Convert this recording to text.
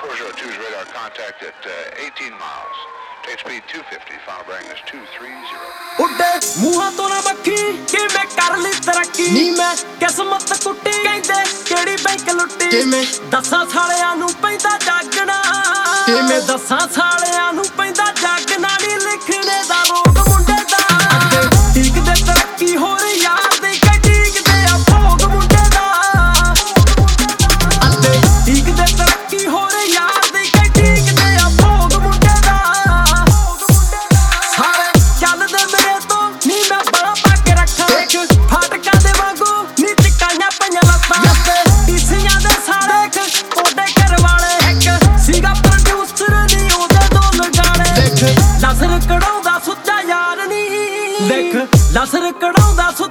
Peugeot 2's radar contact at 18 miles. Take speed 250. Final bearing is 230. ਉੱਡੇ ਮੂੰਹਾਂ ਤੋਂ ਨਾ ਮੱਖੀ ਕਿਵੇਂ ਕਰ ਲਈ ਤਰੱਕੀ ਨੀ ਮੈਂ ਕਿਸਮਤ ਕੁੱਟੀ ਕਹਿੰਦੇ ਕਿਹੜੀ ਬੈਂਕ ਲੁੱਟੀ ਕਿਵੇਂ ਦੱਸਾਂ ਸਾਲਿਆਂ ਨੂੰ ਪੈਂਦਾ ਜਾਗਣਾ ਕਿਵੇਂ ਦੱਸਾਂ ਸਾਲਿਆਂ ਨੂੰ ਪੈਂਦਾ ਜਾਗਣਾ ਨੀ ਲਿਖਣੇ ਦਾ ਰੋਗ ਮੁੰਡੇ ਦਾ ਠੀਕ ਦੇ ਤਰੱਕੀ ਹੋ ਰਹੀ ਯਾਰ ਦੇ ਠੀਕ ਦੇ ਆ ਭੋਗ ਮੁੰਡੇ ਦਾ ਅੱਤੇ ਠੀਕ ਦੇ ਤਰੱਕੀ ਹੋ ਰਹੀ ਯਾਰ ਦੇ ਠੀਕ ਦੇ ਆ ਭੋਗ ਮੁੰਡੇ ਦਾ ਸਾਰੇ ਚੱਲਦੇ ਮੇਰੇ ਤੋਂ ਨੀ ਮੈਂ ਬੜਾ ਪਾ ਕੇ ਰੱਖਾਂ ਫਾਟਕਾਂ ਦੇ ਵਾਂਗੂ ਨੀ ਟਿਕਾਈਆਂ ਪਈਆਂ ਲੱਤਾਂ ਤੇ ਟੀਸੀਆਂ ਦੇ ਸਾਲੇ ਉਹਦੇ ਘਰ ਵਾਲੇ ਇੱਕ ਸੀਗਾ ਪ੍ਰੋਡਿਊਸਰ ਨੀ ਉਹਦੇ ਦੋ ਲਗਾੜੇ ਦੇਖ ਲਸਰ ਕਢਾਉਂਦਾ ਸੁੱਚਾ ਯਾਰ ਨੀ ਦੇਖ ਲਸਰ ਕਢਾਉਂਦਾ